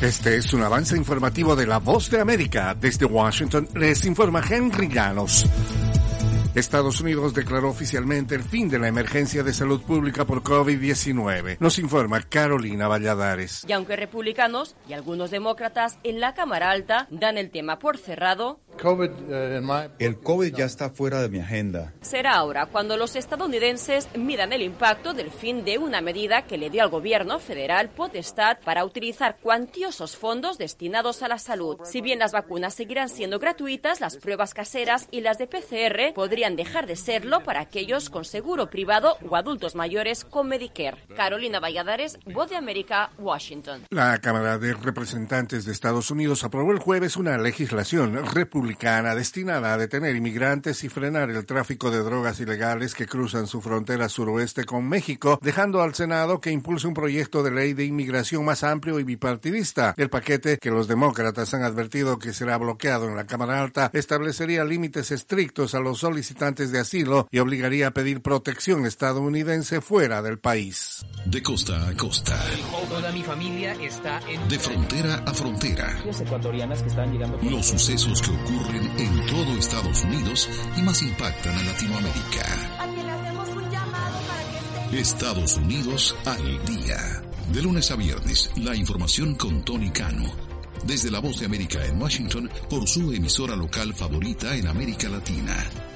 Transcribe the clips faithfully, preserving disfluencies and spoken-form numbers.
Este es un avance informativo de La Voz de América. Desde Washington les informa Henry Llanos. Estados Unidos declaró oficialmente el fin de la emergencia de salud pública por COVID diecinueve. Nos informa Carolina Valladares. Y aunque republicanos y algunos demócratas en la Cámara Alta dan el tema por cerrado, el COVID ya está fuera de mi agenda. Será ahora cuando los estadounidenses midan el impacto del fin de una medida que le dio al gobierno federal potestad para utilizar cuantiosos fondos destinados a la salud. Si bien las vacunas seguirán siendo gratuitas, las pruebas caseras y las de P C R podrían dejar de serlo para aquellos con seguro privado o adultos mayores con Medicare. Carolina Valladares, Voz de América, Washington. La Cámara de Representantes de Estados Unidos aprobó el jueves una legislación republicana destinada a detener inmigrantes y frenar el tráfico de drogas ilegales que cruzan su frontera suroeste con México, dejando al Senado que impulse un proyecto de ley de inmigración más amplio y bipartidista. El paquete, que los demócratas han advertido que será bloqueado en la Cámara Alta, establecería límites estrictos a los solicitantes de asilo y obligaría a pedir protección estadounidense fuera del país. De costa a costa. Toda mi familia está en... De frontera a frontera. Ecuatorianas que están llegando... Los sucesos que ocurren en todo Estados Unidos y más impactan a Latinoamérica. A quien le hacemos un llamado para que esté... Estados Unidos al día. De lunes a viernes, la información con Tony Cano. Desde La Voz de América en Washington, por su emisora local favorita en América Latina.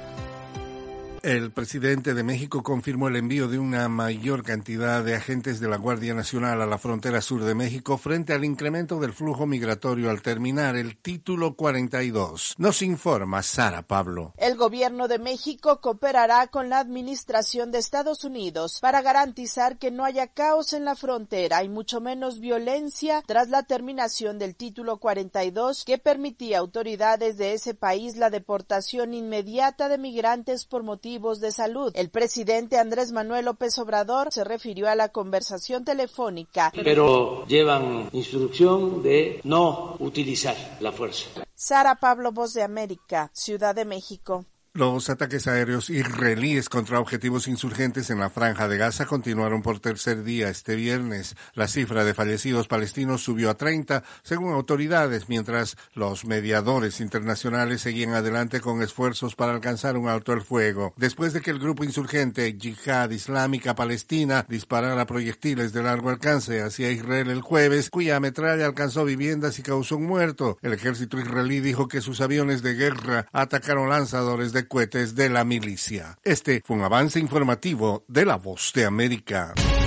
El presidente de México confirmó el envío de una mayor cantidad de agentes de la Guardia Nacional a la frontera sur de México frente al incremento del flujo migratorio al terminar el título cuarenta y dos. Nos informa Sara Pablo. El gobierno de México cooperará con la administración de Estados Unidos para garantizar que no haya caos en la frontera y mucho menos violencia tras la terminación del título cuarenta y dos que permitía a autoridades de ese país la deportación inmediata de migrantes por motivos de salud. El presidente Andrés Manuel López Obrador se refirió a la conversación telefónica. Pero llevan instrucción de no utilizar la fuerza. Sara Pablo, Voz de América, Ciudad de México. Los ataques aéreos israelíes contra objetivos insurgentes en la Franja de Gaza continuaron por tercer día este viernes. La cifra de fallecidos palestinos subió a treinta, según autoridades, mientras los mediadores internacionales seguían adelante con esfuerzos para alcanzar un alto el fuego. Después de que el grupo insurgente Yihad Islámica Palestina disparara proyectiles de largo alcance hacia Israel el jueves, cuya metralla alcanzó viviendas y causó un muerto, el ejército israelí dijo que sus aviones de guerra atacaron lanzadores de cohetes de la milicia. Este fue un avance informativo de La Voz de América.